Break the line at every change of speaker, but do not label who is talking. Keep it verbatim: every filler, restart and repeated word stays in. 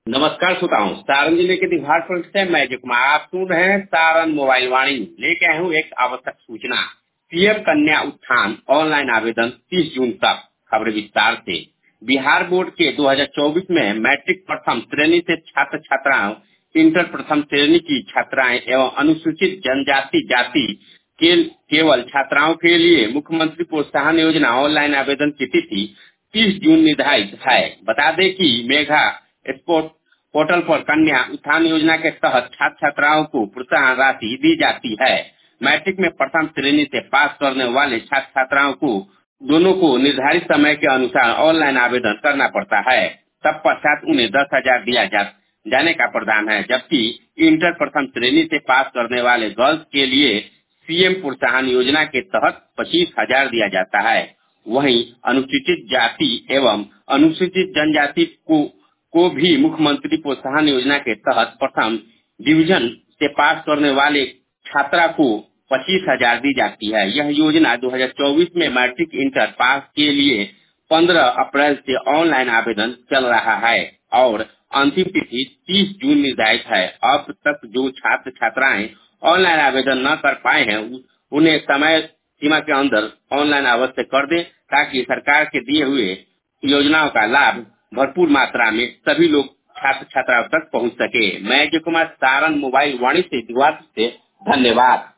नमस्कार श्रोताओं, सारण जिले के दिघाट प्रखंड से मैं अजय कुमार आप सुन रहे हैं सारण मोबाइल वाणी। लेके आए हूँ एक आवश्यक सूचना। पीएम कन्या उत्थान ऑनलाइन आवेदन तीस जून तक। खबर विस्तार से। बिहार बोर्ड के दो हज़ार चौबीस में मैट्रिक प्रथम श्रेणी से छात्र छात्राओं, इंटर प्रथम श्रेणी की छात्राएं एवं अनुसूचित जनजाति जाति के केवल छात्राओं के लिए मुख्यमंत्री प्रोत्साहन योजना ऑनलाइन आवेदन की तिथि तीस जून निर्धारित है। बता दें कि मेगा स्पोर्ट पोर्टल पर कन्या उत्थान योजना के तहत छात्र छात्राओं को प्रोत्साहन राशि दी जाती है। मैट्रिक में प्रथम श्रेणी से पास करने वाले छात्र छात्राओं को दोनों को निर्धारित समय के अनुसार ऑनलाइन आवेदन करना पड़ता है। तत्पश्चात उन्हें दस हजार दिया जा, जाने का प्रावधान है, जबकि इंटर प्रथम श्रेणी से पास करने वाले गर्ल्स के लिए सीएम प्रोत्साहन योजना के तहत पच्चीस हजार दिया जाता है। वहीं अनुसूचित जाति एवं अनुसूचित जनजाति को को भी मुख्यमंत्री प्रोत्साहन योजना के तहत प्रथम डिवीजन से पास करने वाले छात्रा को पच्चीस हजार दी जाती है। यह योजना दो हज़ार चौबीस में मैट्रिक इंटर पास के लिए पंद्रह अप्रैल से ऑनलाइन आवेदन चल रहा है और अंतिम तिथि तीस जून निर्धारित है। अब तक जो छात्र छात्राएं ऑनलाइन आवेदन न कर पाए हैं उन्हें समय सीमा के अंदर ऑनलाइन अवश्य कर दें, ताकि सरकार के दिए हुए योजनाओं का लाभ भरपूर मात्रा में सभी लोग छात्र छात्राओं तक पहुंच सके। मैं अजय कुमार, सारण मोबाइल वाणी से, से धन्यवाद।